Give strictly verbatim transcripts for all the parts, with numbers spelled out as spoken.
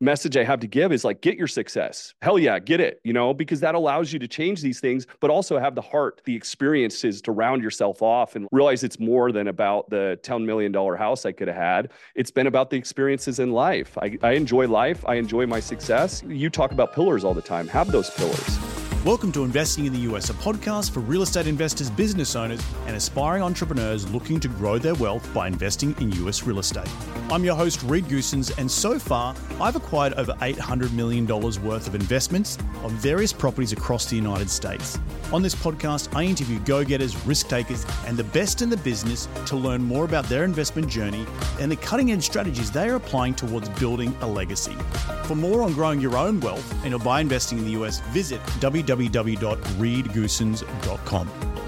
message I have to give is like, get your success. Hell yeah, get it, you know, because that allows you to change these things, but also have the heart, the experiences to round yourself off and realize it's more than about the ten million dollars house I could have had. It's been about the experiences in life. I, I enjoy life. I enjoy my success. You talk about pillars all the time. Have those pillars. Welcome to Investing in the U S, a podcast for real estate investors, business owners, and aspiring entrepreneurs looking to grow their wealth by investing in U S real estate. I'm your host, Reed Goossens, and so far, I've acquired over eight hundred million dollars worth of investments on various properties across the United States. On this podcast, I interview go-getters, risk-takers, and the best in the business to learn more about their investment journey and the cutting-edge strategies they are applying towards building a legacy. For more on growing your own wealth and by investing in the U S, visit w w w dot reed goossens dot com.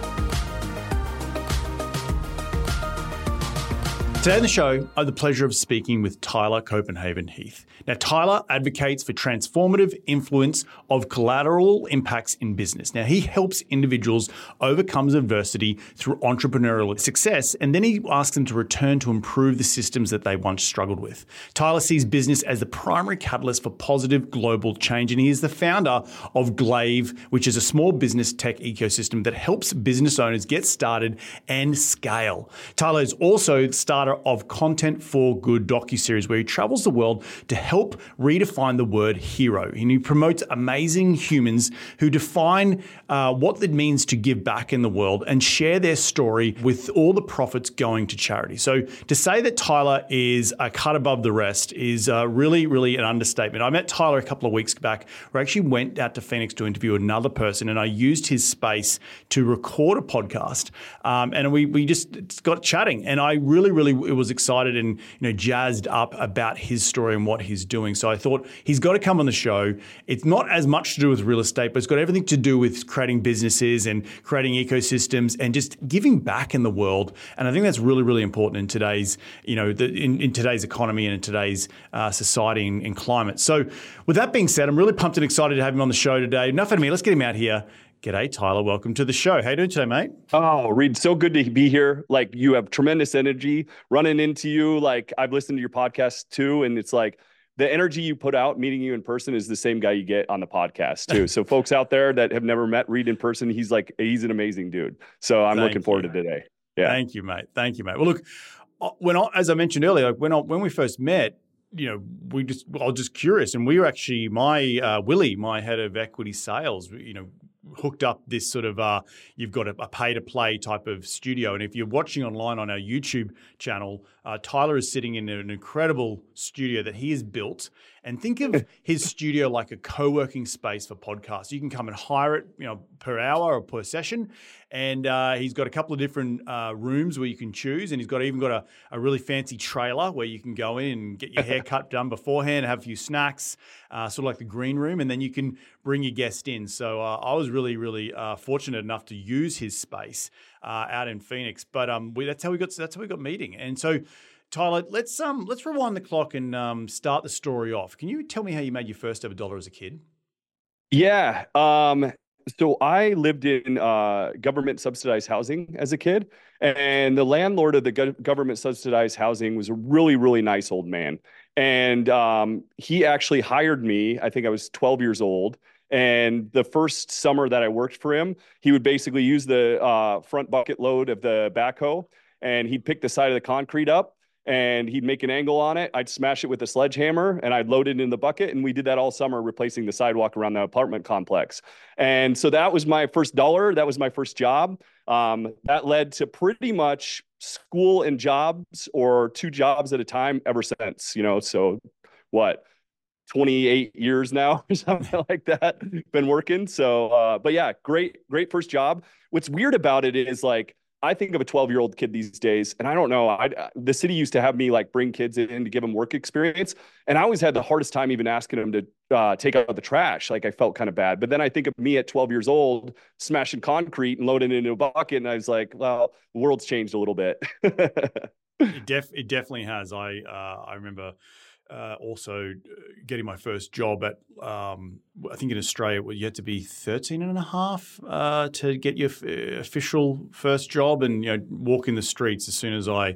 Today on the show, I have the pleasure of speaking with Tyler Copenhagen Heath. Now, Tyler advocates for transformative influence of collateral impacts in business. Now, he helps individuals overcome adversity through entrepreneurial success, and then he asks them to return to improve the systems that they once struggled with. Tyler sees business as the primary catalyst for positive global change, and he is the founder of Glaive, which is a small business tech ecosystem that helps business owners get started and scale. Tyler is also the starter of Content for Good docuseries, where he travels the world to help redefine the word hero. And he promotes amazing humans who define uh, what it means to give back in the world and share their story with all the profits going to charity. So to say that Tyler is a cut above the rest is uh, really, really an understatement. I met Tyler a couple of weeks back. We actually went out to Phoenix to interview another person, and I used his space to record a podcast. Um, and we we just got chatting, and I really, really was excited and you know jazzed up about his story and what he's doing. So I thought he's got to come on the show. It's not as much to do with real estate, but it's got everything to do with creating businesses and creating ecosystems and just giving back in the world. And I think that's really, really important in today's, you know, the, in, in today's economy and in today's uh, society and, and climate. So with that being said, I'm really pumped and excited to have him on the show today. Enough of me. Let's get him out here. G'day, Tyler. Welcome to the show. How you doing today, mate? Oh, Reed, so good to be here. Like, you have tremendous energy. Running into you, like, I've listened to your podcast too, and it's like the energy you put out meeting you in person is the same guy you get on the podcast too. So folks out there that have never met Reed in person, he's like, he's an amazing dude. So I'm Thank looking forward you. to today. Yeah. Thank you, mate. Thank you, mate. Well, look, when I, as I mentioned earlier, like when I, when we first met, you know, we just, I was just curious, and we were actually, my uh, Willie, my head of equity sales, you know, hooked up this sort of, uh, you've got a, a pay-to-play type of studio. And if you're watching online on our YouTube channel, uh, Tyler is sitting in an incredible studio that he has built. And think of his studio like a co-working space for podcasts. You can come and hire it, you know, per hour or per session. And uh, he's got a couple of different uh, rooms where you can choose. And he's got even got a, a really fancy trailer where you can go in and get your haircut done beforehand, have a few snacks, uh, sort of like the green room. And then you can bring your guest in. So uh, I was really, really uh, fortunate enough to use his space uh, out in Phoenix. But um, we, that's how we got. That's how we got meeting. And so, Tyler, let's um let's rewind the clock and um start the story off. Can you tell me how you made your first ever dollar as a kid? Yeah. Um. So I lived in uh, government subsidized housing as a kid, and the landlord of the go- government subsidized housing was a really, really nice old man. And um, he actually hired me. I think I was twelve years old. And the first summer that I worked for him, he would basically use the uh, front bucket load of the backhoe, and he'd pick the side of the concrete up, and he'd make an angle on it. I'd smash it with a sledgehammer, and I'd load it in the bucket. And we did that all summer, replacing the sidewalk around the apartment complex. And so that was my first dollar. That was my first job. Um, that led to pretty much school and jobs, or two jobs at a time ever since, you know, so what, twenty-eight years now or something like that, been working. So, uh, but yeah, great, great first job. What's weird about it is, like, I think of a twelve year old kid these days, and I don't know, I, the city used to have me like bring kids in to give them work experience. And I always had the hardest time even asking them to uh, take out the trash. Like, I felt kind of bad, but then I think of me at twelve years old, smashing concrete and loading it into a bucket. And I was like, well, the world's changed a little bit. it, def- it definitely has. I, uh, I remember Uh, also getting my first job at, um, I think in Australia, you had to be thirteen and a half uh, to get your f- official first job, and, you know, walk in the streets as soon as I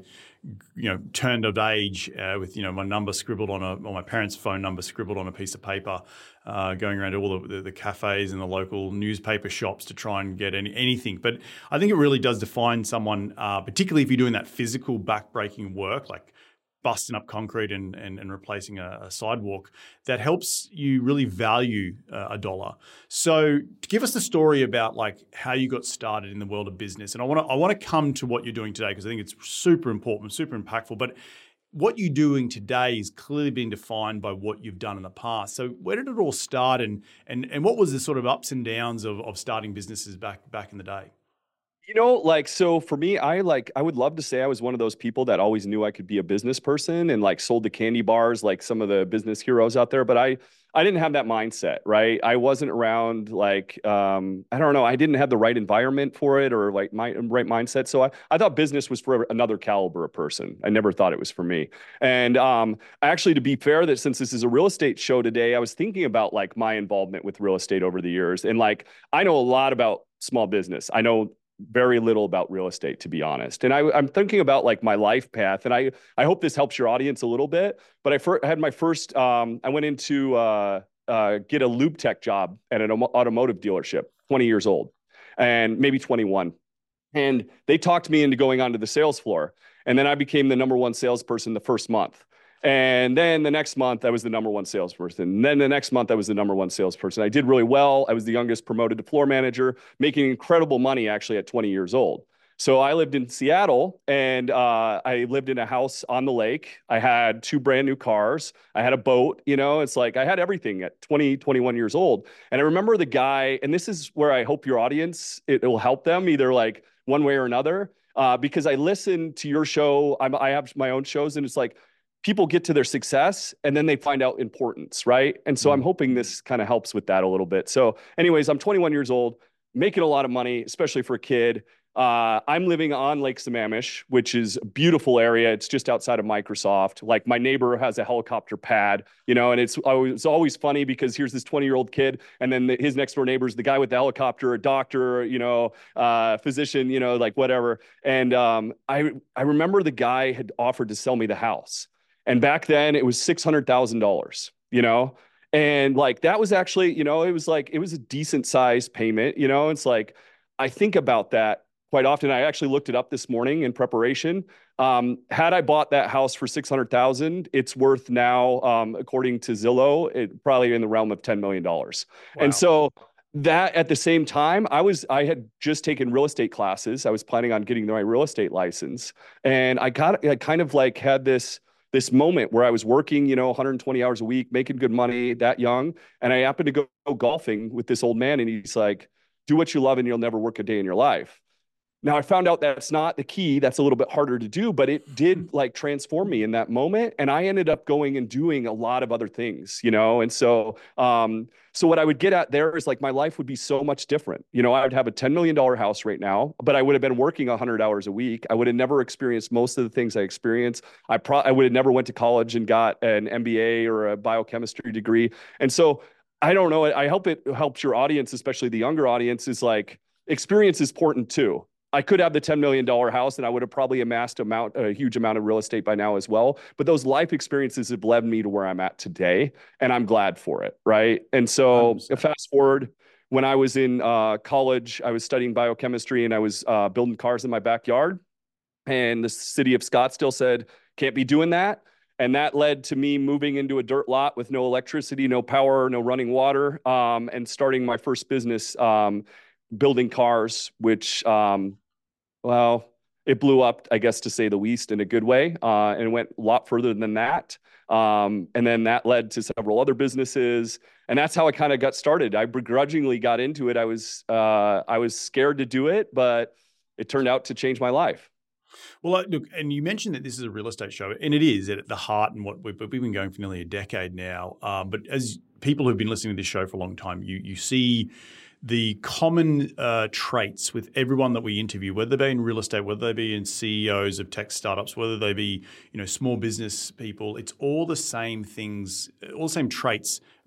you know, turned of age uh, with, you know, my number scribbled on a, or my parents' phone number scribbled on a piece of paper, uh, going around to all the, the, the cafes and the local newspaper shops to try and get any, anything. But I think it really does define someone, uh, particularly if you're doing that physical back-breaking work, like busting up concrete and, and, and replacing a, a sidewalk, that helps you really value uh, a dollar. So give us the story about like how you got started in the world of business. And I want to I want to come to what you're doing today, because I think it's super important, super impactful. But what you're doing today is clearly being defined by what you've done in the past. So where did it all start, and and, and what was the sort of ups and downs of, of starting businesses back back in the day? You know, like, so for me, I like, I would love to say I was one of those people that always knew I could be a business person and like sold the candy bars, like some of the business heroes out there. But I, I didn't have that mindset, right? I wasn't around like, um, I don't know. I didn't have the right environment for it, or like my right mindset. So I, I thought business was for another caliber of person. I never thought it was for me. And um, actually, to be fair, that since this is a real estate show today, I was thinking about like my involvement with real estate over the years. And like, I know a lot about small business. I know very little about real estate, to be honest. And I, I'm thinking about like my life path, and I, I hope this helps your audience a little bit. But I, fir- I had my first, um, I went into uh, uh, get a lube tech job at an automotive dealership, twenty years old, and maybe twenty-one. And they talked me into going onto the sales floor. And then I became the number one salesperson the first month. And then the next month, I was the number one salesperson. And then the next month, I was the number one salesperson. I did really well. I was the youngest promoted to floor manager, making incredible money actually at twenty years old. So I lived in Seattle, and uh, I lived in a house on the lake. I had two brand new cars. I had a boat. You know, it's like I had everything at twenty, twenty-one years old. And I remember the guy, and this is where I hope your audience, it will help them either like one way or another, uh, because I listen to your show. I'm, I have my own shows, and it's like, people get to their success and then they find out importance, right? And so I'm hoping this kind of helps with that a little bit. So anyways, I'm twenty-one years old, making a lot of money, especially for a kid. Uh, I'm living on Lake Sammamish, which is a beautiful area. It's just outside of Microsoft. Like my neighbor has a helicopter pad, you know, and it's always, it's always funny because here's this twenty-year-old kid, and then the, his next door neighbor's the guy with the helicopter, a doctor, you know, uh, physician, you know, like whatever. And um, I I remember the guy had offered to sell me the house. And back then it was six hundred thousand dollars, you know? And like, that was actually, you know, it was like, it was a decent sized payment, you know? It's like, I think about that quite often. I actually looked it up this morning in preparation. Um, had I bought that house for six hundred thousand, it's worth now, um, according to Zillow, it probably in the realm of ten million dollars. Wow. And so that at the same time, I was, I had just taken real estate classes. I was planning on getting my real estate license. And I got, I kind of like had this, this moment where I was working, you know, one hundred twenty hours a week, making good money that young. And I happened to go, go golfing with this old man. And he's like, do what you love and you'll never work a day in your life. Now I found out that's not the key. That's a little bit harder to do, but it did like transform me in that moment. And I ended up going and doing a lot of other things, you know? And so, um, so what I would get at there is like, my life would be so much different. You know, I would have a ten million dollars house right now, but I would have been working a hundred hours a week. I would have never experienced most of the things I experienced. I pro I would have never went to college and got an M B A or a biochemistry degree. And so I don't know, I hope it helps your audience, especially the younger audience, is like, experience is important too. I could have the ten million dollars house and I would have probably amassed amount, a huge amount of real estate by now as well. But those life experiences have led me to where I'm at today, and I'm glad for it, right? And so one hundred percent. Fast forward, when I was in uh, college, I was studying biochemistry, and I was uh, building cars in my backyard. And the city of Scottsdale said, can't be doing that. And that led to me moving into a dirt lot with no electricity, no power, no running water, um, and starting my first business, um, building cars, which, um, well, it blew up, I guess, to say the least, in a good way, uh, and went a lot further than that. Um, and then that led to several other businesses, and that's how I kind of got started. I begrudgingly got into it. I was uh, I was scared to do it, but it turned out to change my life. Well, look, and you mentioned that this is a real estate show, and it is at the heart, and what we've, we've been going for nearly a decade now. Um, but as people who've been listening to this show for a long time, you you see the common uh, traits with everyone that we interview, whether they be in real estate, whether they be in C E Os of tech startups, whether they be, you know, small business people. It's all the same things, all the same traits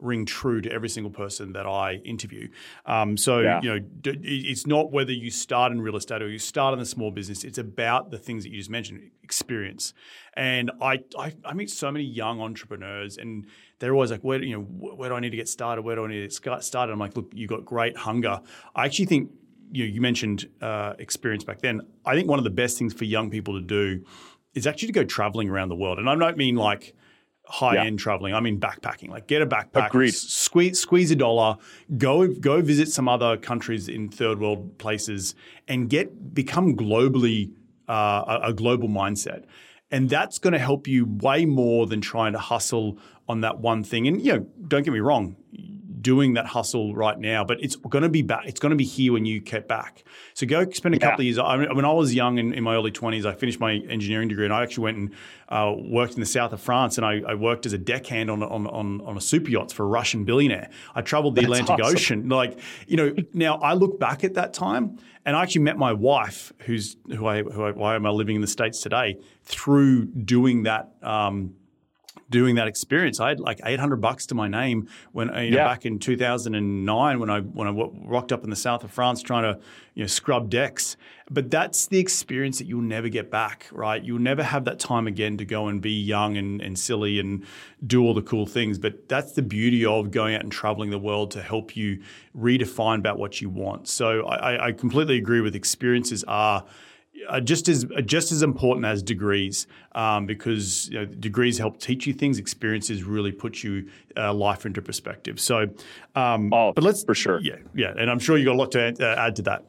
ring true to every single person that I interview. Um, so, Yeah. you know, d- it's not whether you start in real estate or you start in a small business. It's about the things that you just mentioned, experience. And I, I, I meet so many young entrepreneurs, and they're always like, where, you know, where do I need to get started? Where do I need to get started? I'm like, look, you got great hunger. I actually think, you know, you mentioned uh, experience back then. I think one of the best things for young people to do is actually to go traveling around the world. And I don't mean like high-end yeah. traveling. I mean backpacking. Like get a backpack, Agreed. squeeze squeeze a dollar, go go visit some other countries in third world places, and get become globally uh, a, a global mindset. And that's going to help you way more than trying to hustle on that one thing. And you know, don't get me wrong, doing that hustle right now, but it's going to be back. It's going to be here when you get back. So go spend a yeah. couple of years. I mean, when I was young in, in my early twenties, I finished my engineering degree, and I actually went and uh, worked in the south of France, and I, I worked as a deckhand on on on, on a super yacht for a Russian billionaire. I traveled the That's Atlantic awesome. Ocean. Like, you know, now I look back at that time, and I actually met my wife, who's who I who I, why am I living in the States today, through doing that. Um, doing that experience. I had like eight hundred bucks to my name when, you know, yeah. back in two thousand nine when I when I rocked up in the south of France trying to, you know, scrub decks. But that's the experience that you'll never get back, right? You'll never have that time again to go and be young and, and silly and do all the cool things. But that's the beauty of going out and traveling the world to help you redefine about what you want. So I, I completely agree with experiences are Uh, just as uh, just as important as degrees, um, because you know, degrees help teach you things. Experiences really put you uh, life into perspective. So, um, oh, but let's for sure, yeah, yeah, and I'm sure you got a lot to uh, add to that.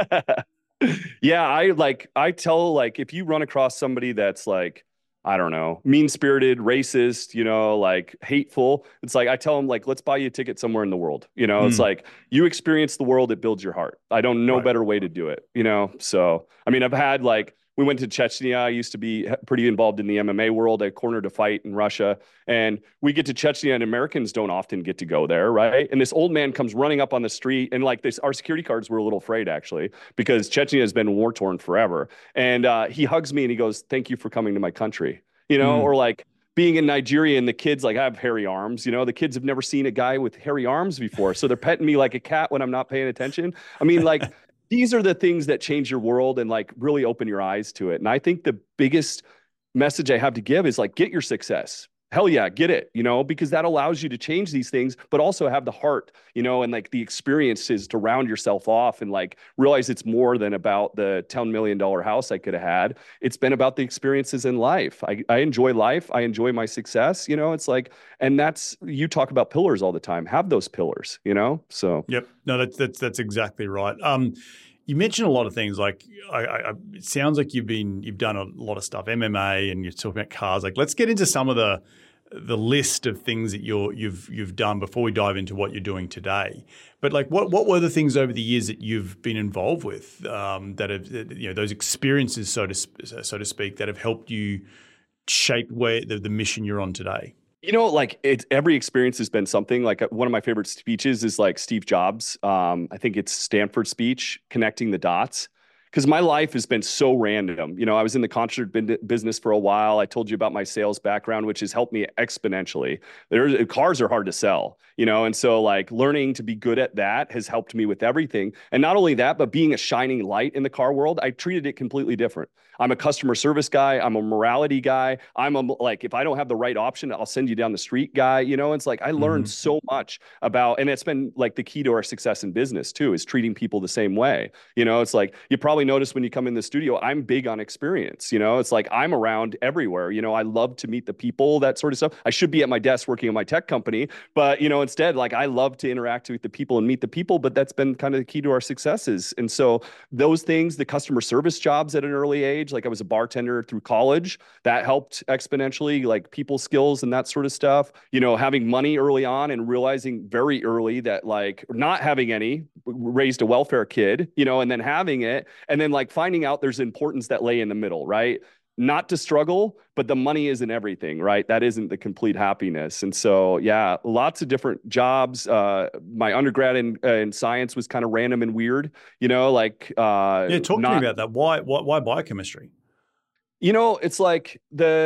yeah, I like I tell like if you run across somebody that's like, I don't know, mean-spirited, racist, you know, like hateful. It's like, I tell them like, let's buy you a ticket somewhere in the world. You know, mm. it's like you experience the world, it builds your heart. I don't know right. better way to do it, you know? So, I mean, I've had like, we went to Chechnya. I used to be pretty involved in the M M A world. I cornered a fight in Russia, and we get to Chechnya, and Americans don't often get to go there, right? And this old man comes running up on the street, and like this, our security guards were a little afraid actually, because Chechnya has been war torn forever. And uh, he hugs me and he goes, "Thank you for coming to my country," you know, mm. or like being in Nigeria and the kids like I have hairy arms, you know, the kids have never seen a guy with hairy arms before, so they're petting me like a cat when I'm not paying attention. I mean, like. These are the things that change your world and like really open your eyes to it. And I think the biggest message I have to give is like, get your success. Hell yeah, get it, you know, because that allows you to change these things, but also have the heart, you know, and like the experiences to round yourself off and like realize it's more than about the ten million dollars house I could have had. It's been about the experiences in life. I, I enjoy life. I enjoy my success, you know, it's like, and that's, you talk about pillars all the time, have those pillars, you know, so. Yep. No, that's, that's, that's exactly right. Um, You mentioned a lot of things. Like, I, I, it sounds like you've been, you've done a lot of stuff, M M A, and you're talking about cars. Like, let's get into some of the, the list of things that you're, you've, you've done before we dive into what you're doing today. But like, what, what were the things over the years that you've been involved with um, that have, you know, those experiences, so to so to speak, that have helped you shape where the, the mission you're on today? You know, like it's every experience has been something. Like one of my favorite speeches is like Steve Jobs. Um, I think it's Stanford speech, connecting the dots. Because my life has been so random. You know, I was in the concert business for a while. I told you about my sales background, which has helped me exponentially. There's cars are hard to sell, you know, and so like learning to be good at that has helped me with everything. And not only that, but being a shining light in the car world, I treated it completely different. I'm a customer service guy. I'm a morality guy. I'm a, like, if I don't have the right option, I'll send you down the street guy. You know, it's like I learned mm-hmm. so much about, and it's been like the key to our success in business too, is treating people the same way. You know, it's like you probably notice when you come in the studio, I'm big on experience. You know, it's like I'm around everywhere. You know, I love to meet the people, that sort of stuff. I should be at my desk working on my tech company, but you know, instead, like I love to interact with the people and meet the people. But that's been kind of the key to our successes. And so those things, the customer service jobs at an early age, like I was a bartender through college, that helped exponentially, like people skills and that sort of stuff. You know, having money early on and realizing very early that like not having any, raised a welfare kid, you know, and then having it, and then like finding out there's importance that lay in the middle, right? Not to struggle, but the money isn't everything, right? That isn't the complete happiness. And so, yeah, lots of different jobs. Uh, my undergrad in, uh, in science was kind of random and weird, you know, like. Uh, yeah, talk not, to me about that. Why, why, why biochemistry? You know, it's like the,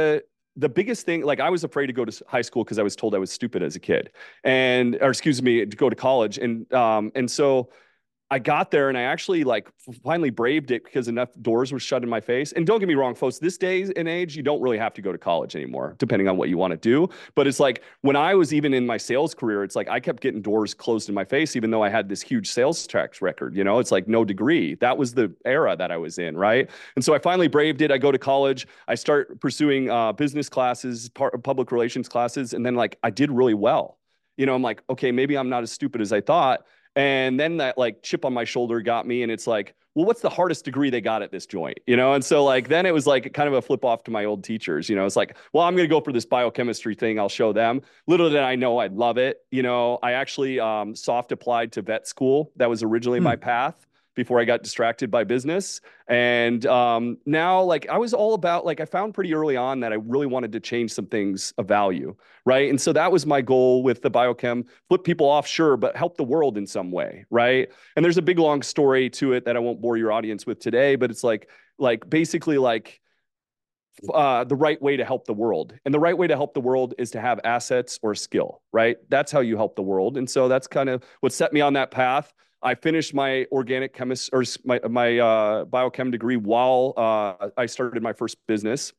the biggest thing, like I was afraid to go to high school because I was told I was stupid as a kid, and or excuse me, to go to college, and um, and so I got there and I actually like finally braved it because enough doors were shut in my face. And don't get me wrong, folks, this day and age, you don't really have to go to college anymore, depending on what you want to do. But it's like when I was even in my sales career, it's like I kept getting doors closed in my face, even though I had this huge sales track record. You know, it's like no degree. That was the era that I was in, right? And so I finally braved it. I go to college. I start pursuing uh, business classes, part, public relations classes. And then like I did really well. You know, I'm like, okay, maybe I'm not as stupid as I thought. And then that like chip on my shoulder got me, and it's like, well, what's the hardest degree they got at this joint? You know? And so like, then it was like kind of a flip off to my old teachers, you know, it's like, well, I'm going to go for this biochemistry thing. I'll show them. Little did I know I'd love it. You know, I actually um, soft applied to vet school. That was originally Hmm. my path before I got distracted by business. And um, now like I was all about, like I found pretty early on that I really wanted to change some things of value. Right. And so that was my goal with the biochem, flip people off, sure, but help the world in some way. Right. And there's a big, long story to it that I won't bore your audience with today, but it's like, like basically like uh, the right way to help the world. And the right way to help the world is to have assets or skill, right? That's how you help the world. And so that's kind of what set me on that path. I finished my organic chemist or my, my uh, biochem degree while uh, I started my first business.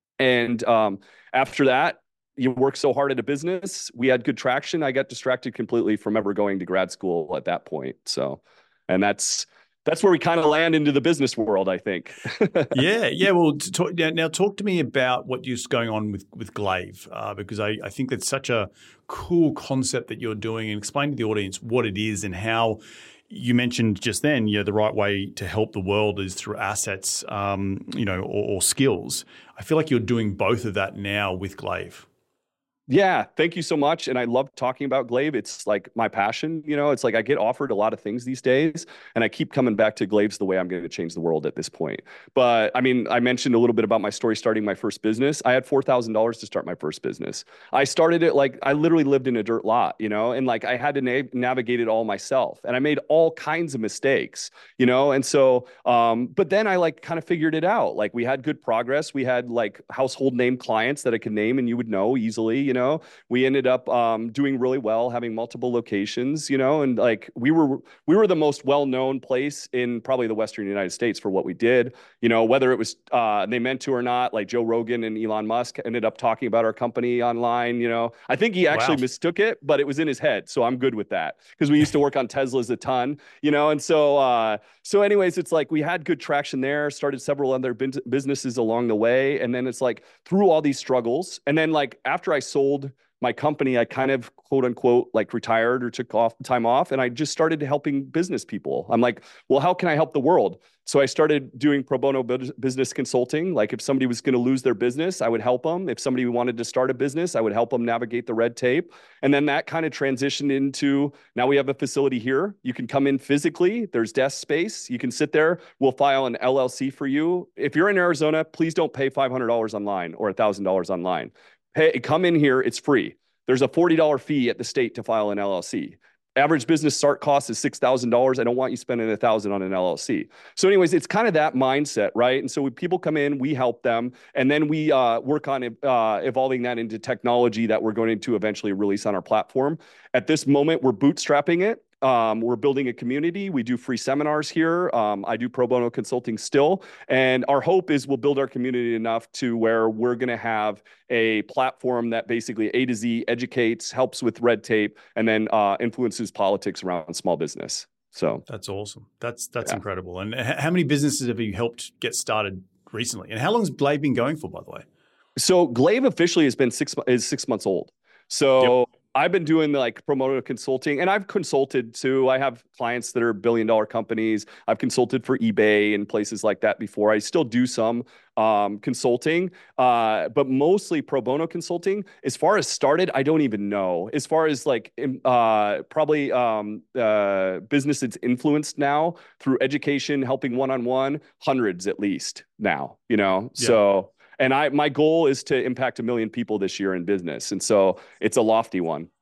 And um, after that, you work so hard at a business. We had good traction. I got distracted completely from ever going to grad school at that point. So, and that's that's where we kind of land into the business world, I think. Yeah, yeah. Well, to talk, now, now talk to me about what is going on with with Glaive, uh, because I, I think that's such a cool concept that you're doing, and explain to the audience what it is and how. You mentioned just then, you know, the right way to help the world is through assets, um, you know, or, or skills. I feel like you're doing both of that now with Glaive. Yeah, thank you so much. And I love talking about Glaive. It's like my passion. You know, it's like I get offered a lot of things these days, and I keep coming back to Glaive's the way I'm going to change the world at this point. But I mean, I mentioned a little bit about my story starting my first business. I had four thousand dollars to start my first business. I started it like I literally lived in a dirt lot, you know, and like I had to na- navigate it all myself. And I made all kinds of mistakes, you know, and so, um, but then I like kind of figured it out. Like we had good progress. We had like household name clients that I could name and you would know easily. You know, we ended up um, doing really well, having multiple locations, you know, and like we were we were the most well-known place in probably the Western United States for what we did. You know, whether it was uh, they meant to or not, like Joe Rogan and Elon Musk ended up talking about our company online. You know, I think he actually Wow. mistook it, but it was in his head, so I'm good with that because we used to work on Teslas a ton. You know, and so uh, so anyways, it's like we had good traction there. Started several other businesses along the way, and then it's like through all these struggles, and then like after I sold my company, I kind of quote unquote like retired or took off time off, and I just started helping business people. I'm like, well, how can I help the world? So I started doing pro bono business consulting. Like if somebody was going to lose their business, I would help them. If somebody wanted to start a business, I would help them navigate the red tape. And then that kind of transitioned into now we have a facility here. You can come in physically. There's desk space. You can sit there. We'll file an L L C for you. If you're in Arizona, please don't pay five hundred dollars online or one thousand dollars online. Hey, come in here. It's free. There's a forty dollars fee at the state to file an L L C. Average business start cost is six thousand dollars. I don't want you spending one thousand dollars on an L L C. So anyways, it's kind of that mindset, right? And so when people come in, we help them, and then we uh, work on uh, evolving that into technology that we're going to eventually release on our platform. At this moment, we're bootstrapping it. Um, we're building a community. We do free seminars here. Um, I do pro bono consulting still. And our hope is we'll build our community enough to where we're going to have a platform that basically A to Z educates, helps with red tape, and then uh, influences politics around small business. So that's awesome. That's that's yeah. incredible. And h- how many businesses have you helped get started recently? And how long has Glaive been going for, by the way? So Glaive officially has been six is six months old. So Yep. I've been doing like pro bono consulting, and I've consulted too. I have clients that are billion dollar companies. I've consulted for eBay and places like that before. I still do some um, consulting, uh, but mostly pro bono consulting. As far as started, I don't even know. As far as like uh, probably um, uh, business that's influenced now through education, helping one-on-one, hundreds at least now, you know, Yeah. so. And I, my goal is to impact a million people this year in business. And so it's a lofty one.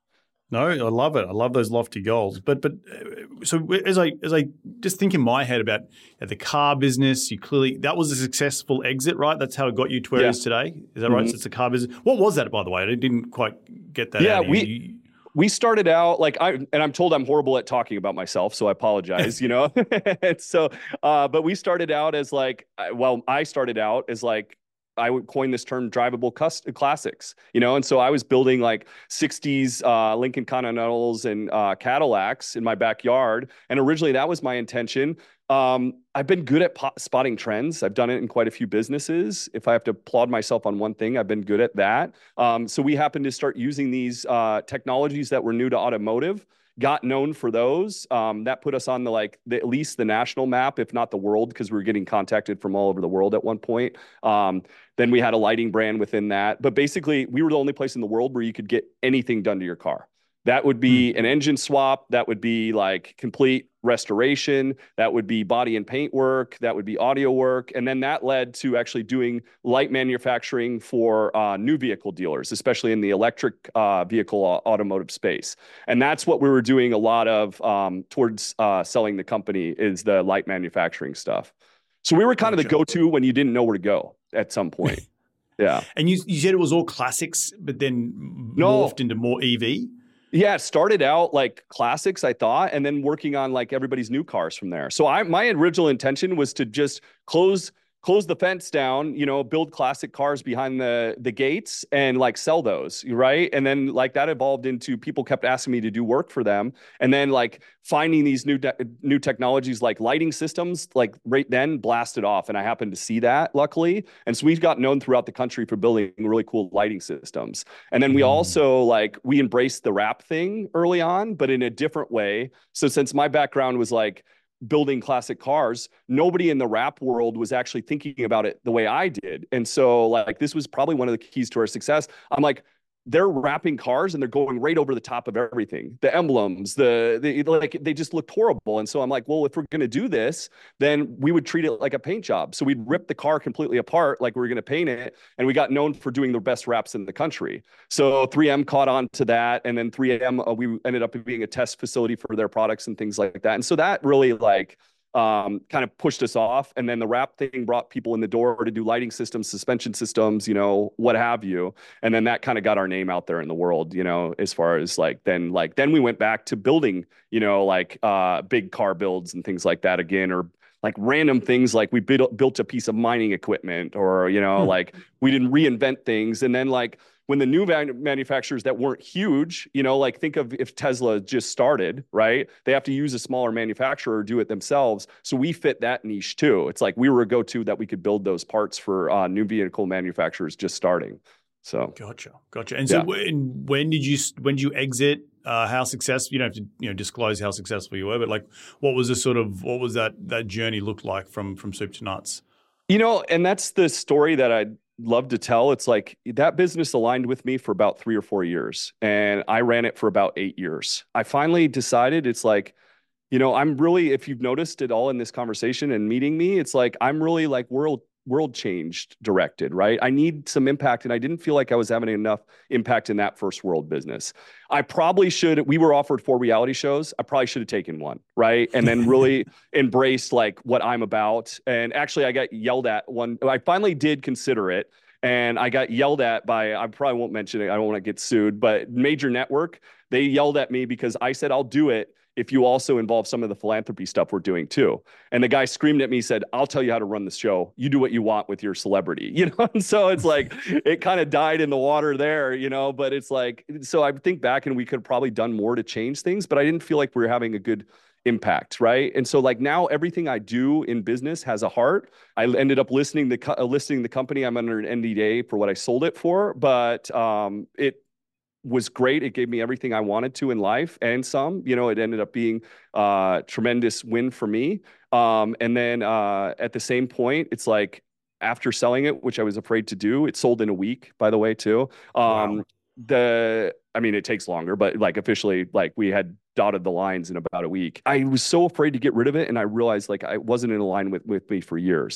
No, I love it. I love those lofty goals. But but uh, so as I as I just think in my head about uh, the car business, you clearly that was a successful exit, right? That's how it got you to where Yeah. it is today. Is that Mm-hmm. right? So it's a car business. What was that, by the way? I didn't quite get that. Yeah, out of we. you. We started out like I, and I'm told I'm horrible at talking about myself, so I apologize, you know? And so, uh, but we started out as like, well, I started out as like, I would coin this term drivable cus- classics, you know? And so I was building like sixties uh, Lincoln Continentals and uh, Cadillacs in my backyard. And originally that was my intention. Um, I've been good at po- spotting trends. I've done it in quite a few businesses. If I have to applaud myself on one thing, I've been good at that. Um, so we happened to start using these uh, technologies that were new to automotive, got known for those. Um, that put us on the like the, at least the national map, if not the world, because we were getting contacted from all over the world at one point. Um, then we had a lighting brand within that. But basically, we were the only place in the world where you could get anything done to your car. That would be an engine swap. That would be like complete restoration. That would be body and paint work. That would be audio work. And then that led to actually doing light manufacturing for uh, new vehicle dealers, especially in the electric uh, vehicle automotive space. And that's what we were doing a lot of um, towards uh, selling the company is the light manufacturing stuff. So we were kind gotcha. of the go-to when you didn't know where to go at some point. Yeah. And you, you said it was all classics, but then no. morphed into more E V? Yeah, it started out like classics, I thought, and then working on like everybody's new cars from there. So I, my original intention was to just close close the fence down, you know, build classic cars behind the the gates and like sell those, right? And then like that evolved into people kept asking me to do work for them, and then like finding these new de- new technologies like lighting systems, like right then blasted off, and I happened to see that luckily, and so we've got known throughout the country for building really cool lighting systems. And then we mm. also like we embraced the wrap thing early on, but in a different way. So since my background was like building classic cars, nobody in the wrap world was actually thinking about it the way I did. And so like, this was probably one of the keys to our success. I'm like, they're wrapping cars and they're going right over the top of everything. The emblems, the, the like, they just looked horrible. And so I'm like, well, if we're going to do this, then we would treat it like a paint job. So we'd rip the car completely apart, like we were going to paint it. And we got known for doing the best wraps in the country. So three M caught on to that. And then three M, uh, we ended up being a test facility for their products and things like that. And so that really like, um, kind of pushed us off. And then the wrap thing brought people in the door to do lighting systems, suspension systems, you know, what have you. And then that kind of got our name out there in the world, you know, as far as like, then like, then we went back to building, you know, like uh, big car builds and things like that again, or like random things like we built, built a piece of mining equipment or, you know, hmm. like we didn't reinvent things. And then like, when the new man- manufacturers that weren't huge, you know, like think of if Tesla just started, right? They have to use a smaller manufacturer or do it themselves. So we fit that niche too. It's like we were a go-to that we could build those parts for uh, new vehicle manufacturers just starting. So gotcha, gotcha. And so yeah. when, when did you when did you exit? Uh, how successful? You don't have to you know disclose how successful you were, but like what was the sort of what was that that journey look like from from soup to nuts? You know, and that's the story that I love to tell. It's like that business aligned with me for about three or four years and I ran it for about eight years. I finally decided it's like, you know, I'm really, if you've noticed it all in this conversation and meeting me, it's like, I'm really like world, world changed directed, right? I need some impact. And I didn't feel like I was having enough impact in that first world business. I probably should, we were offered four reality shows. I probably should have taken one, right? And then really embraced like what I'm about. And actually I got yelled at one. I finally did consider it. And I got yelled at by, I probably won't mention it. I don't want to get sued, but major network, they yelled at me because I said, I'll do it if you also involve some of the philanthropy stuff we're doing too. And the guy screamed at me, said, I'll tell you how to run the show. You do what you want with your celebrity, you know? And so it's like, it kind of died in the water there, you know, but it's like, so I think back and we could have probably done more to change things, but I didn't feel like we were having a good impact, right? And so like now everything I do in business has a heart. I ended up listening the co- listing the company. I'm under an N D A for what I sold it for, but um, it was great. It gave me everything I wanted to in life and some. You know, it ended up being a tremendous win for me. Um, and then uh, at the same point, it's like after selling it, which I was afraid to do, it sold in a week, by the way, too. Um, wow. The, I mean, it takes longer, but like officially, like we had dotted the lines in about a week. I was so afraid to get rid of it. And I realized like I wasn't in line with, with me for years.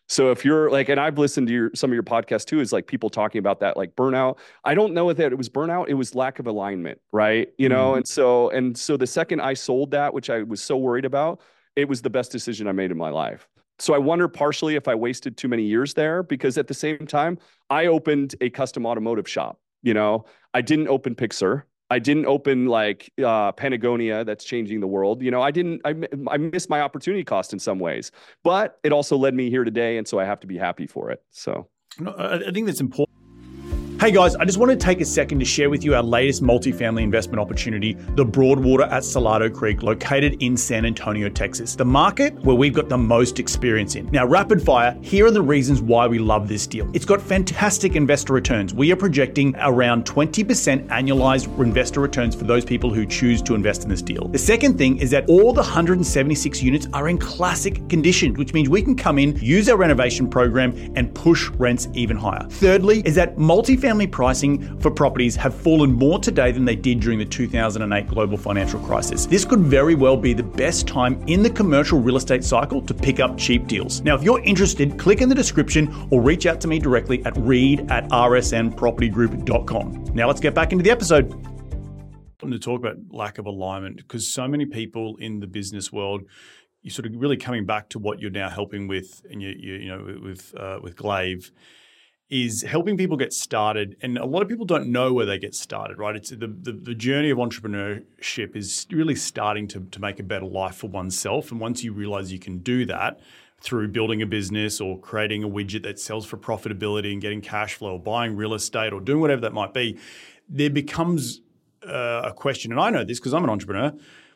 So if you're like, and I've listened to your, some of your podcasts too, is like people talking about that, like burnout. I don't know if that it was burnout. It was lack of alignment, right? You know, Mm. and so, and so the second I sold that, which I was so worried about, it was the best decision I made in my life. So I wonder partially if I wasted too many years there, because at the same time, I opened a custom automotive shop. You know, I didn't open Pixar. I didn't open like uh, Patagonia that's changing the world. You know, I didn't, I, I missed my opportunity cost in some ways, but it also led me here today. And so I have to be happy for it. So No, I I think that's important. Hey guys, I just want to take a second to share with you our latest multifamily investment opportunity, the Broadwater at Salado Creek, located in San Antonio, Texas, the market where we've got the most experience in. Now, rapid fire, here are the reasons why we love this deal. It's got fantastic investor returns. We are projecting around twenty percent annualized investor returns for those people who choose to invest in this deal. The second thing is that all the one hundred seventy-six units are in classic condition, which means we can come in, use our renovation program, and push rents even higher. Thirdly is that multifamily Family pricing for properties have fallen more today than they did during the two thousand eight global financial crisis. This could very well be the best time in the commercial real estate cycle to pick up cheap deals. Now, if you're interested, click in the description or reach out to me directly at reed at r s n property group dot com. Now let's get back into the episode. I'm going to talk about lack of alignment, because so many people in the business world, you're sort of really coming back to what you're now helping with, and you, you, you know, with uh, with Glaive, is helping people get started. And a lot of people don't know where they get started, right? It's the, the, the journey of entrepreneurship is really starting to, to make a better life for oneself. And once you realize you can do that through building a business or creating a widget that sells for profitability and getting cash flow or buying real estate or doing whatever that might be, there becomes uh, a question, and I know this because I'm an entrepreneur,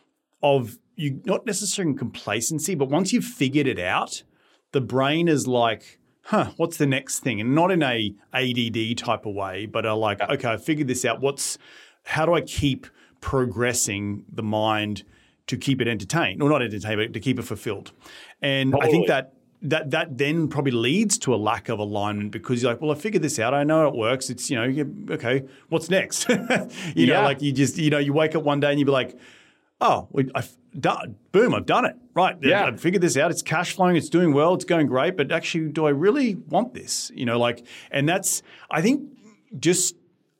of you not necessarily complacency, but once you've figured it out, the brain is like, huh, what's the next thing? And not in a A D D type of way, but are like, okay, I figured this out. What's, how do I keep progressing the mind to keep it entertained? Or not entertained, but to keep it fulfilled. And totally. I think that that that then probably leads to a lack of alignment, because you're like, well, I figured this out. I know it works. It's, you know, you, okay, what's next? you yeah. know, like you just, you know, you wake up one day and you be like, oh, I've done, boom, I've done it. Right. Yeah. I've figured this out. It's cash flowing. It's doing well. It's going great. But actually, do I really want this? You know, like, and that's, I think just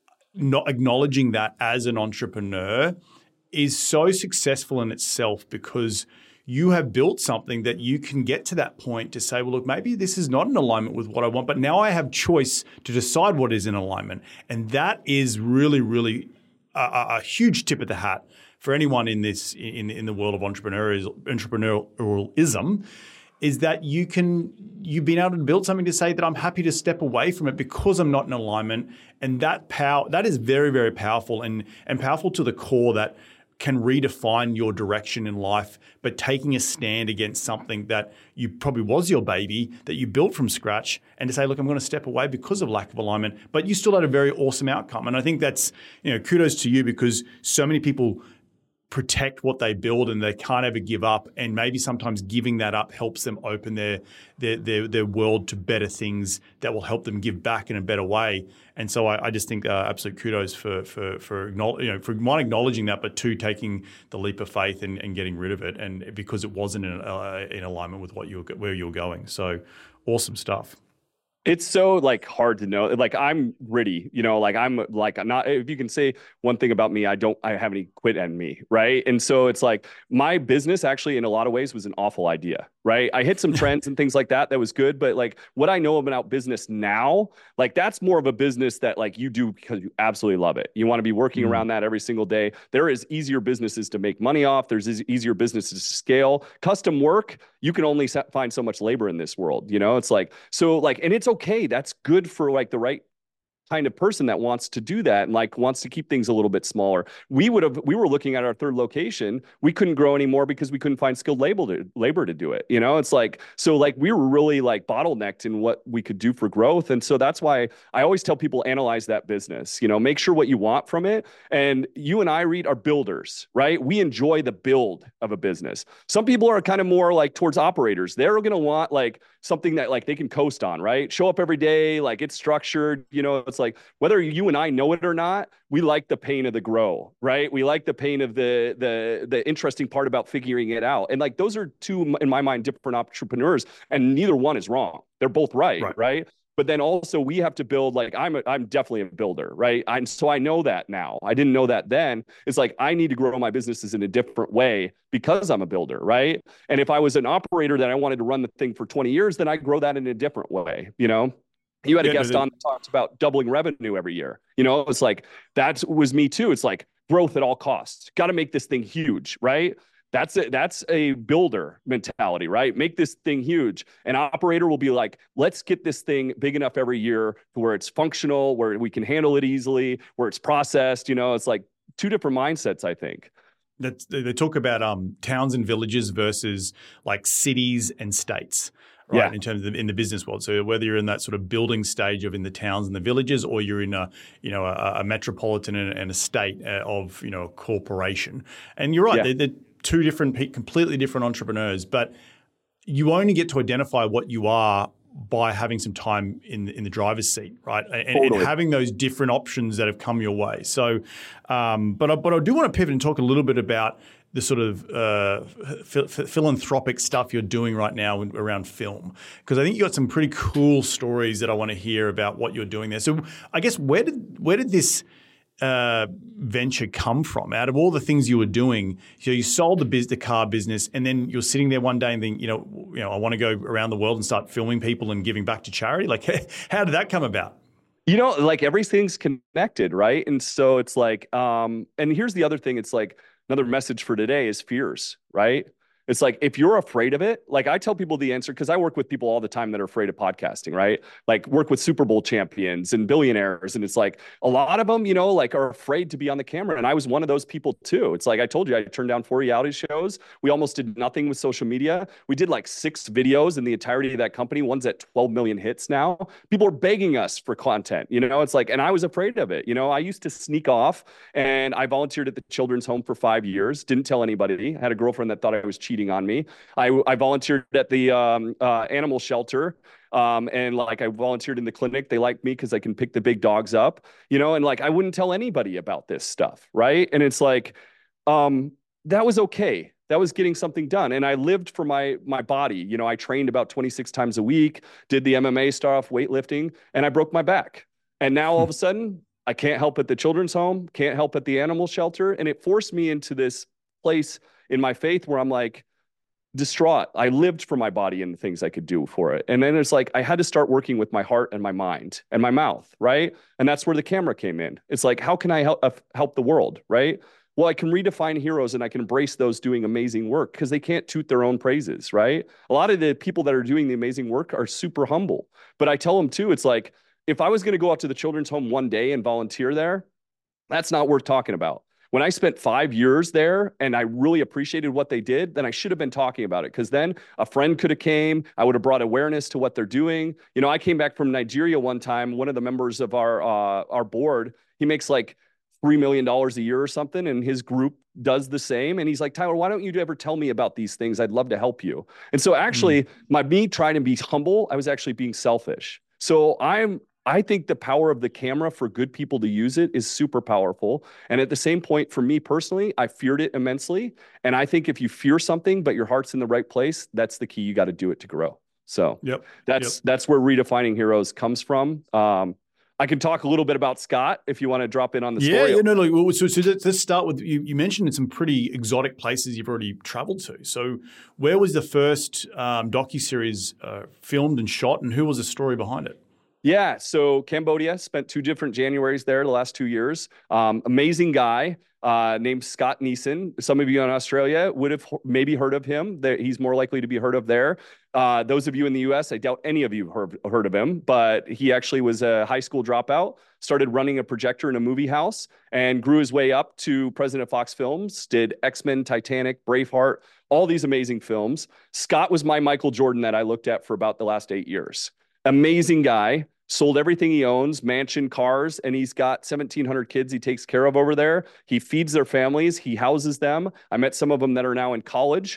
not acknowledging that as an entrepreneur is so successful in itself, because you have built something that you can get to that point to say, well, look, maybe this is not in alignment with what I want, but now I have choice to decide what is in alignment. And that is really, really a, a huge tip of the hat for anyone in this in in the world of entrepreneurial entrepreneurialism, is that you can you've been able to build something to say that I'm happy to step away from it because I'm not in alignment, and that power that is very, very powerful and and powerful to the core, that can redefine your direction in life, but taking a stand against something that you probably was your baby, that you built from scratch, and to say, look, I'm going to step away because of lack of alignment, but you still had a very awesome outcome. And I think that's, you know, kudos to you, because so many people protect what they build and they can't ever give up, and maybe sometimes giving that up helps them open their their their, their world to better things that will help them give back in a better way. And so I, I just think uh, absolute kudos for for for you know for one, acknowledging that, but two, taking the leap of faith and, and getting rid of it, and because it wasn't in, uh, in alignment with what you were, where you were going. So awesome stuff. It's so like hard to know. Like I'm gritty, you know, like I'm like, I'm not, if you can say one thing about me, I don't, I have any quit in me. Right. And so it's like my business actually in a lot of ways was an awful idea. Right. I hit some trends and things like that. That was good. But like what I know about business now, like that's more of a business that like you do because you absolutely love it. You want to be working mm. around that every single day. There is easier businesses to make money off. There's easier businesses to scale. Custom work, you can only find so much labor in this world. You know, it's like, so like, and it's okay. That's good for like the right kind of person that wants to do that and like wants to keep things a little bit smaller. We would have, we were looking at our third location. We couldn't grow anymore because we couldn't find skilled labor to, labor to do it. You know, it's like, so like we were really like bottlenecked in what we could do for growth. And so that's why I always tell people, analyze that business, you know, make sure what you want from it. And you and I, Reed, are builders, right? We enjoy the build of a business. Some people are kind of more like towards operators. They're going to want like something that like they can coast on, right? Show up every day, like it's structured, you know, it's like, like whether you and I know it or not, we like the pain of the grow, right? We like the pain of the the the interesting part about figuring it out. And like those are two, in my mind, different entrepreneurs, and neither one is wrong. They're both right, Right. right? But then also we have to build, like I'm a, I'm definitely a builder, right? I'm so I know that now. I didn't know that then. It's like I need to grow my businesses in a different way because I'm a builder, right? And if I was an operator that I wanted to run the thing for twenty years, then I grow that in a different way, you know? You had a Yeah, guest no, on that talks about doubling revenue every year. You know, it's like that was me too. It's like growth at all costs. Got to make this thing huge, right? That's a, that's a builder mentality, right? Make this thing huge. An operator will be like, let's get this thing big enough every year to where it's functional, where we can handle it easily, where it's processed. You know, it's like two different mindsets, I think. That's, they talk about um, towns and villages versus like cities and states, right? Yeah. In terms of in the business world. So whether you're in that sort of building stage of in the towns and the villages, or you're in a, you know, a, a metropolitan and, and a state of, you know, a corporation. And you're right, Yeah. they're, they're two different, completely different entrepreneurs, but you only get to identify what you are by having some time in in the driver's seat, right? And, Totally. and having those different options that have come your way. So, um, but I, but I do want to pivot and talk a little bit about the sort of uh, ph- philanthropic stuff you're doing right now around film, because I think you got some pretty cool stories that I want to hear about what you're doing there. So, I guess where did where did this uh, venture come from? Out of all the things you were doing, so you sold the biz, the car business, and then you're sitting there one day and think, you know, you know, I want to go around the world and start filming people and giving back to charity. Like, how did that come about? You know, like everything's connected, right? And so it's like, um, and here's the other thing. It's like another message for today is fears, right? It's like, if you're afraid of it, like I tell people the answer, because I work with people all the time that are afraid of podcasting, right? Like work with Super Bowl champions and billionaires. And it's like a lot of them, you know, like are afraid to be on the camera. And I was one of those people too. It's like, I told you, I turned down four reality shows. We almost did nothing with social media. We did like six videos in the entirety of that company. One's at twelve million hits now. People are begging us for content, you know, it's like, and I was afraid of it. You know, I used to sneak off, and I volunteered at the children's home for five years. Didn't tell anybody. I had a girlfriend that thought I was cheating on me. I, I volunteered at the um, uh, animal shelter. Um, and like I volunteered in the clinic. They like me because I can pick the big dogs up, you know, and like I wouldn't tell anybody about this stuff. Right. And it's like, um, that was okay. That was getting something done. And I lived for my my body. You know, I trained about twenty-six times a week, did the M M A stuff, weightlifting, and I broke my back. And now all of a sudden, I can't help at the children's home, can't help at the animal shelter. And it forced me into this place in my faith where I'm like, distraught. I lived for my body and the things I could do for it. And then it's like, I had to start working with my heart and my mind and my mouth, right? And that's where the camera came in. It's like, how can I help, uh, help the world, right? Well, I can redefine heroes and I can embrace those doing amazing work because they can't toot their own praises, right? A lot of the people that are doing the amazing work are super humble. But I tell them too, it's like, if I was going to go out to the children's home one day and volunteer there, that's not worth talking about. When I spent five years there and I really appreciated what they did, then I should have been talking about it, because then a friend could have came. I would have brought awareness to what they're doing. You know, I came back from Nigeria one time. One of the members of our uh, our board, he makes like three million dollars a year or something, and his group does the same. And he's like, Tyler, why don't you ever tell me about these things? I'd love to help you. And so actually, mm. my me trying to be humble, I was actually being selfish. So I'm I think the power of the camera for good people to use it is super powerful. And at the same point, for me personally, I feared it immensely. And I think if you fear something, but your heart's in the right place, that's the key. You got to do it to grow. So yep. that's, yep. that's where Redefining Heroes comes from. Um, I can talk a little bit about Scott if you want to drop in on the yeah, story. Yeah, no, no. So, so let's start with, you, you mentioned some pretty exotic places you've already traveled to. So where was the first um, docuseries uh, filmed and shot, and who was the story behind it? Yeah, so Cambodia, spent two different Januaries there the last two years. Um, amazing guy uh, named Scott Neeson. Some of you in Australia would have maybe heard of him. He's more likely to be heard of there. Uh, those of you in the U S, I doubt any of you heard, heard of him, but he actually was a high school dropout, started running a projector in a movie house, and grew his way up to president of Fox Films, did X-Men, Titanic, Braveheart, all these amazing films. Scott was my Michael Jordan that I looked at for about the last eight years. Amazing guy. Sold everything he owns, mansion, cars, and he's got seventeen hundred kids he takes care of over there. He feeds their families. He houses them. I met some of them that are now in college.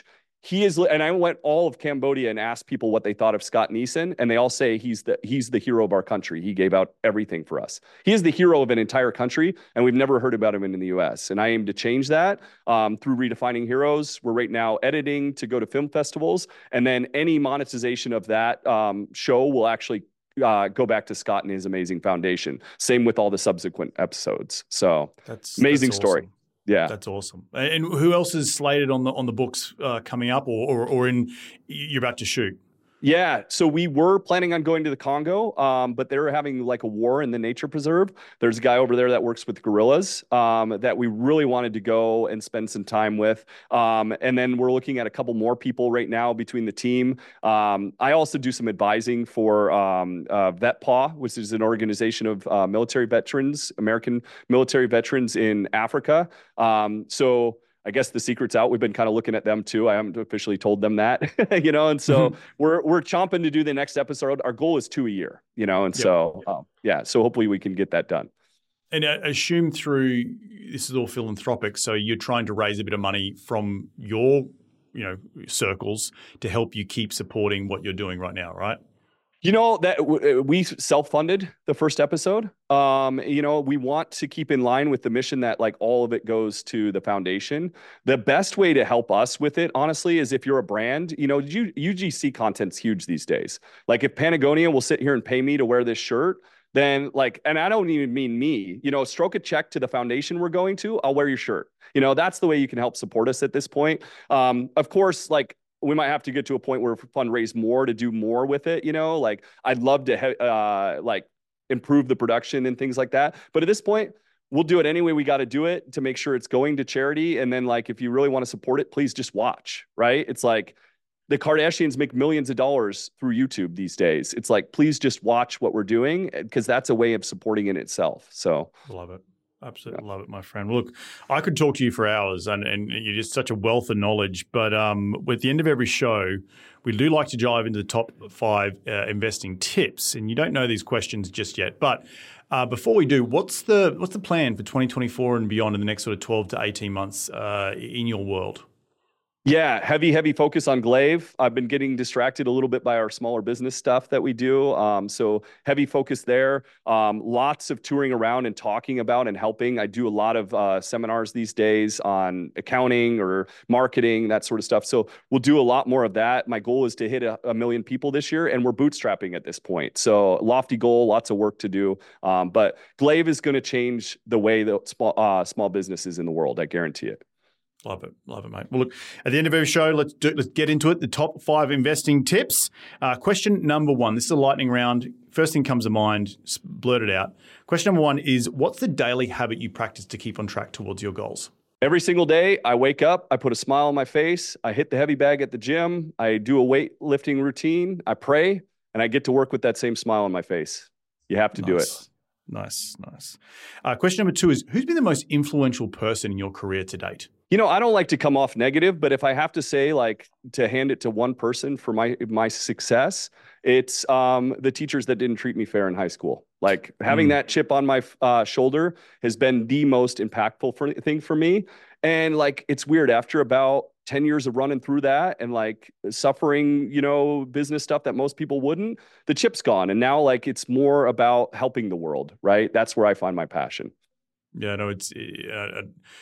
he is, and I went all of Cambodia and asked people what they thought of Scott Neeson, and they all say he's the he's the hero of our country. He gave out everything for us. He is the hero of an entire country, and we've never heard about him in, in the U S. And I aim to change that um, through Redefining Heroes. We're right now editing to go to film festivals, and then any monetization of that um, show will actually uh, go back to Scott and his amazing foundation. Same with all the subsequent episodes. So that's amazing that's story. Awesome. Yeah, that's awesome. And who else is slated on the on the books uh, coming up, or, or or in you're about to shoot? Yeah, so we were planning on going to the Congo, um, but they were having like a war in the nature preserve. There's a guy over there that works with gorillas um, that we really wanted to go and spend some time with. Um, and then we're looking at a couple more people right now between the team. Um, I also do some advising for um, uh, VetPaw, which is an organization of uh, military veterans, American military veterans in Africa. Um, so I guess the secret's out. We've been kind of looking at them too. I haven't officially told them that, you know, and so mm-hmm. we're we're chomping to do the next episode. Our goal is two a year, you know, and yep. so um, yeah, so hopefully we can get that done. And I assume through this is all philanthropic, so you're trying to raise a bit of money from your, you know, circles to help you keep supporting what you're doing right now, right? You know, that w- we self-funded the first episode. Um, you know, we want to keep in line with the mission that like all of it goes to the foundation. The best way to help us with it, honestly, is if you're a brand, you know, U- UGC content's huge these days. Like if Patagonia will sit here and pay me to wear this shirt, then like, and I don't even mean me, you know, stroke a check to the foundation we're going to, I'll wear your shirt. You know, that's the way you can help support us at this point. Um, of course, like, we might have to get to a point where we fundraise more to do more with it. You know, like I'd love to uh, like improve the production and things like that. But at this point, we'll do it any way we got to do it to make sure it's going to charity. And then like, if you really want to support it, please just watch, right? It's like the Kardashians make millions of dollars through YouTube these days. It's like, please just watch what we're doing because that's a way of supporting in itself. So love it. Absolutely yeah. Love it, my friend. Look, I could talk to you for hours, and, and you're just such a wealth of knowledge. But um, at the end of every show, we do like to dive into the top five uh, investing tips. And you don't know these questions just yet. But uh, before we do, what's the what's the plan for twenty twenty-four and beyond in the next sort of twelve to eighteen months uh, in your world? Yeah, heavy, heavy focus on Glaive. I've been getting distracted a little bit by our smaller business stuff that we do. Um, so heavy focus there. Um, lots of touring around and talking about and helping. I do a lot of uh, seminars these days on accounting or marketing, that sort of stuff. So we'll do a lot more of that. My goal is to hit a, a million people this year, and we're bootstrapping at this point. So lofty goal, lots of work to do. Um, but Glaive is going to change the way that small, uh, small businesses in the world. I guarantee it. Love it. Love it, mate. Well, look, at the end of every show, let's do, let's get into it. The top five investing tips. Uh, question number one. This is a lightning round. First thing comes to mind, blurt it out. Question number one is, what's the daily habit you practice to keep on track towards your goals? Every single day, I wake up, I put a smile on my face, I hit the heavy bag at the gym, I do a weightlifting routine, I pray, and I get to work with that same smile on my face. You have to nice. do it. Nice, nice. Uh, question number two is, who's been the most influential person in your career to date? You know, I don't like to come off negative, but if I have to say, like, to hand it to one person for my my success, it's um, the teachers that didn't treat me fair in high school. Like having mm. that chip on my uh, shoulder has been the most impactful for, thing for me. And like, it's weird after about ten years of running through that and like suffering, you know, business stuff that most people wouldn't, the chip's gone. And now like, it's more about helping the world, right? That's where I find my passion. Yeah, no, it's, uh,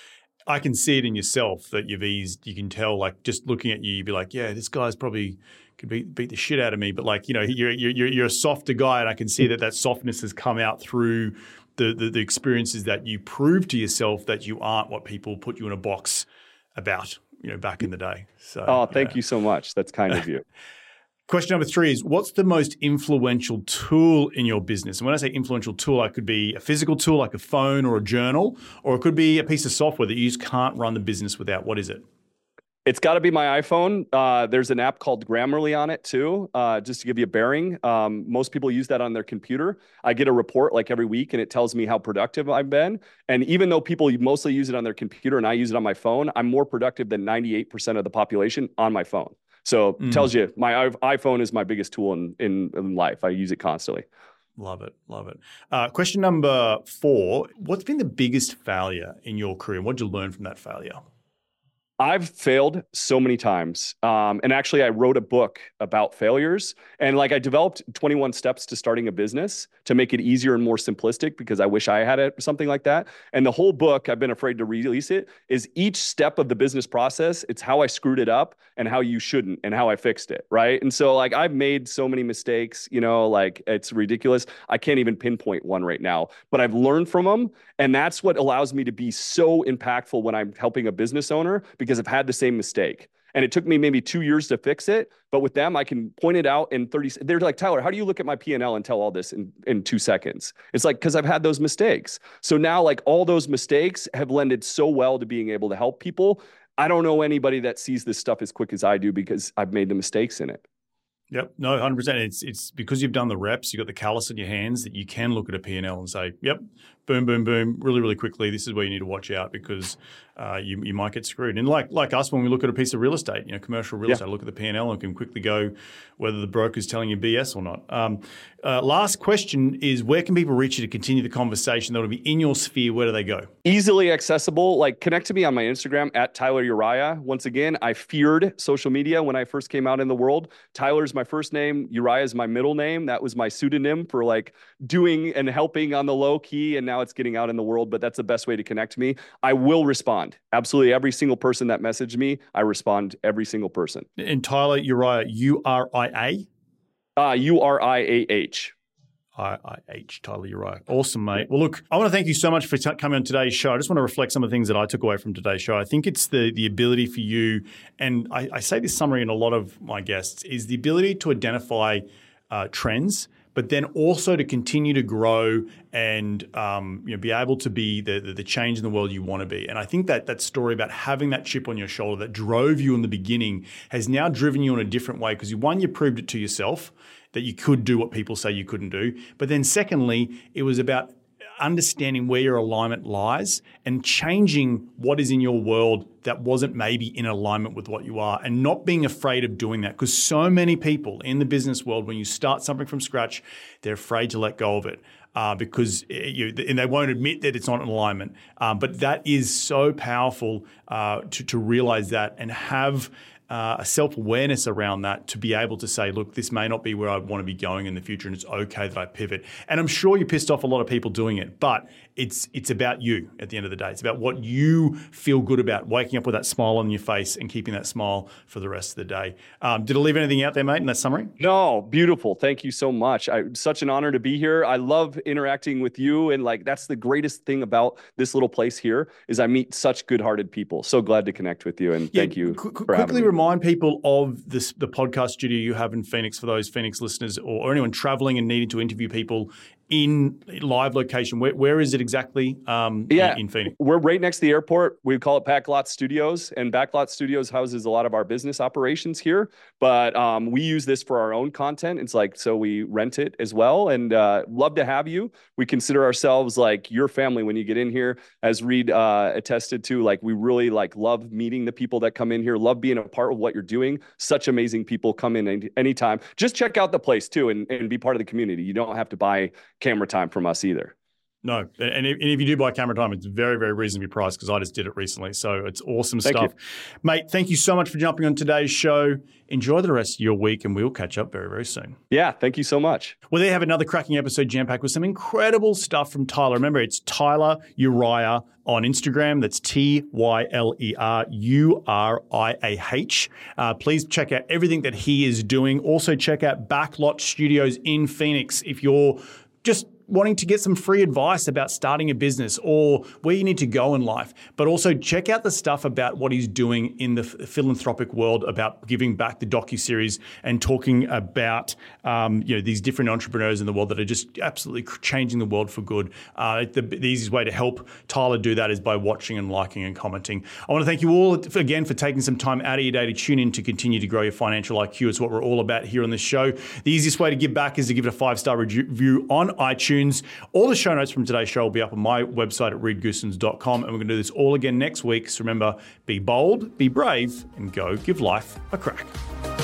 I can see it in yourself that you've eased. You can tell, like, just looking at you, you'd be like, yeah, this guy's probably could beat, beat the shit out of me. But like, you know, you're, you're, you're a softer guy, and I can see that that softness has come out through the, the, the experiences that you prove to yourself that you aren't what people put you in a box about, you know, back in the day. So, oh, thank yeah. you so much. That's kind of you. Question number three is, what's the most influential tool in your business? And when I say influential tool, it could be a physical tool like a phone or a journal, or it could be a piece of software that you just can't run the business without. What is it? It's got to be my iPhone. Uh, there's an app called Grammarly on it too, uh, just to give you a bearing. Um, most people use that on their computer. I get a report like every week, and it tells me how productive I've been. And even though people mostly use it on their computer and I use it on my phone, I'm more productive than ninety-eight percent of the population on my phone. So it mm. tells you my iPhone is my biggest tool in, in, in life. I use it constantly. Love it. Love it. Uh, question number four, what's been the biggest failure in your career? What did you learn from that failure? I've failed so many times. Um, and actually, I wrote a book about failures. And like I developed twenty-one steps to starting a business to make it easier and more simplistic because I wish I had it, something like that. And the whole book, I've been afraid to release it, is each step of the business process. It's how I screwed it up and how you shouldn't and how I fixed it. Right. And so like I've made so many mistakes, you know, like it's ridiculous. I can't even pinpoint one right now, but I've learned from them. And that's what allows me to be so impactful when I'm helping a business owner, because I've had the same mistake. And it took me maybe two years to fix it. But with them, I can point it out in thirty. They're like, Tyler, how do you look at my P and L and tell all this in, in two seconds? It's like, because I've had those mistakes. So now like all those mistakes have lended so well to being able to help people. I don't know anybody that sees this stuff as quick as I do because I've made the mistakes in it. Yep. No, one hundred percent. It's it's because you've done the reps, you've got the callus in your hands that you can look at a P and L and say, yep, boom, boom, boom, really, really quickly, this is where you need to watch out because uh, you you might get screwed. And like like us, when we look at a piece of real estate, you know, commercial real yeah. estate, look at the P and L and can quickly go whether the broker's telling you B S or not. Um, uh, last question is, where can people reach you to continue the conversation that will be in your sphere? Where do they go? Easily accessible. Like connect to me on my Instagram at Tyler Uriah. Once again, I feared social media when I first came out in the world. Tyler's my first name. Uriah is my middle name. That was my pseudonym for like doing and helping on the low key. And now it's getting out in the world, but that's the best way to connect to me. I will respond. Absolutely. Every single person that messaged me, I respond every single person. And Tyler Uriah, U R I A? Uh, U R I A H. I I H, Tyler Uriah. Awesome, mate. Well, look, I want to thank you so much for t- coming on today's show. I just want to reflect some of the things that I took away from today's show. I think it's the the ability for you, and I, I say this summary in a lot of my guests, is the ability to identify uh, trends, but then also to continue to grow and um, you know, be able to be the, the the change in the world you want to be. And I think that that story about having that chip on your shoulder that drove you in the beginning has now driven you in a different way because, you, one, you proved it to yourself that you could do what people say you couldn't do. But then secondly, it was about understanding where your alignment lies and changing what is in your world that wasn't maybe in alignment with what you are, and not being afraid of doing that. Because so many people in the business world, when you start something from scratch, they're afraid to let go of it. Uh, because you, and they won't admit that it's not in alignment. Um, but that is so powerful uh, to, to realize that and have Uh, a self-awareness around that to be able to say, look, this may not be where I want to be going in the future, and it's okay that I pivot. And I'm sure you pissed off a lot of people doing it, but it's it's about you at the end of the day. It's about what you feel good about, waking up with that smile on your face and keeping that smile for the rest of the day. Um, did I leave anything out there, mate, in that summary? No, beautiful. Thank you so much. I, such an honor to be here. I love interacting with you. And like, that's the greatest thing about this little place here is I meet such good-hearted people. So glad to connect with you. And yeah, thank you qu- for quickly having me. Remind people of this, the podcast studio you have in Phoenix for those Phoenix listeners or, or anyone traveling and needing to interview people in live location. Where, where is it exactly um, yeah, in, in Phoenix? We're right next to the airport. We call it Backlot Studios, and Backlot Studios houses a lot of our business operations here. But um, we use this for our own content. It's like, so we rent it as well, and uh, love to have you. We consider ourselves like your family when you get in here. As Reed uh, attested to, like we really like love meeting the people that come in here, love being a part of what you're doing. Such amazing people come in any, anytime. Just check out the place too and, and be part of the community. You don't have to buy camera time from us either. No, and if, and if you do buy camera time, it's very, very reasonably priced because I just did it recently. So it's awesome thank stuff. You. Mate, thank you so much for jumping on today's show. Enjoy the rest of your week and we'll catch up very, very soon. Yeah, thank you so much. Well, there you have another cracking episode jam-packed with some incredible stuff from Tyler. Remember, it's Tyler Uriah on Instagram. That's T Y L E R U R I A H. Uh, please check out everything that he is doing. Also check out Backlot Studios in Phoenix if you're just wanting to get some free advice about starting a business or where you need to go in life. But also check out the stuff about what he's doing in the philanthropic world about giving back, the docuseries, and talking about um, you know these different entrepreneurs in the world that are just absolutely changing the world for good. Uh, the, the easiest way to help Tyler do that is by watching and liking and commenting. I want to thank you all again for taking some time out of your day to tune in to continue to grow your financial I Q. It's what we're all about here on this show. The easiest way to give back is to give it a five-star review on iTunes. All the show notes from today's show will be up on my website at reed goosens dot com, and we're going to do this all again next week. So remember, be bold, be brave, and go give life a crack.